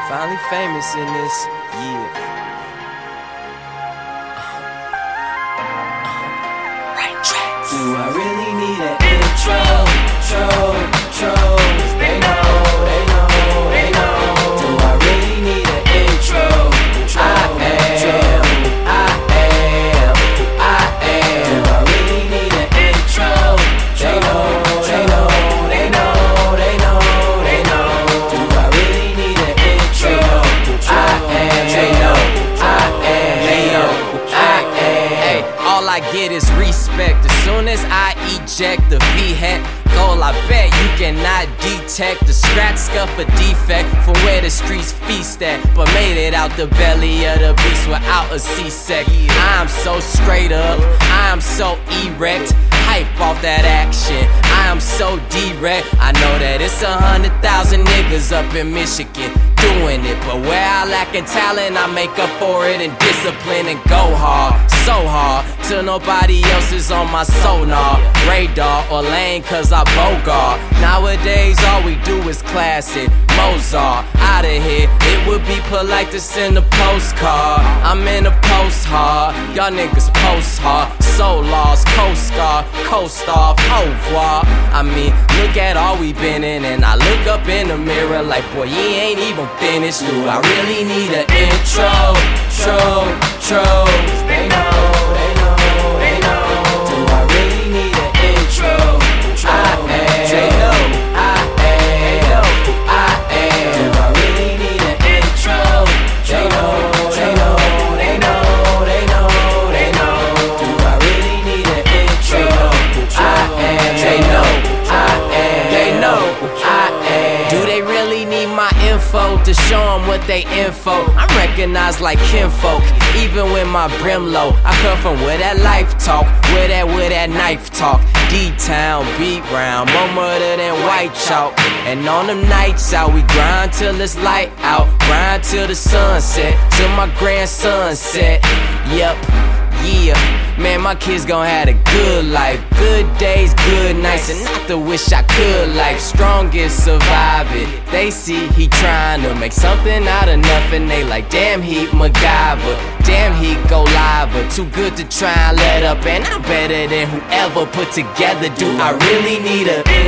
Finally famous in this year. Right tracks. Do I really need an intro? They know, they know, they know. Do I really need an intro? I am. Do I really need an intro? They know, they know, they know, they know, they know. Do I really need an intro? I am. They know, I am. They know, I am. Hey, all I get is respect. As soon as I eject the vehicle, I bet you cannot detect the scratch, scuff, or defect from where the streets feast at, but made it out the belly of the beast without a C-sec. I'm so straight up, I'm so erect, hype off that action, I'm so direct. I know that it's 100,000 niggas up in Michigan doing it, but where I lack in talent, I make up for it in discipline and go hard, so hard, till nobody else is on my sonar, radar, or lane, cause I bogart. Nowadays all we do is classic Mozart, outta here. It would be polite to send a postcard. I'm in a post hard, y'all niggas post hard. So lost, co-star, co-star, au revoir. I mean, look at all we been in, and I look up in the mirror like, boy, you ain't even finished. Do I really need an intro? They know, they know, they know. Do I really need an intro? I am. They know, I am. I am. Do I really need an intro? They know, they know, they know, they know, they know. Do I really need an intro? I am. They know, I am. They know, I am. Do they really need my info to show them what they info? I'm recognized like kinfolk, even with my brim low. I come from where that life talk, where that knife talk. D-Town, beat round, more murder than white chalk. And on them nights out, we grind till it's light out, grind till the sunset, till my grandson set. Yep, yeah, man, my kids gon' have a good life, good days, good nights, and not the wish I could life. Strongest survive it. They see he trying to make something out of nothing. They like, damn, he MacGyver, damn, he go live, too good to try and let up. And I'm better than whoever put together. Do I really need a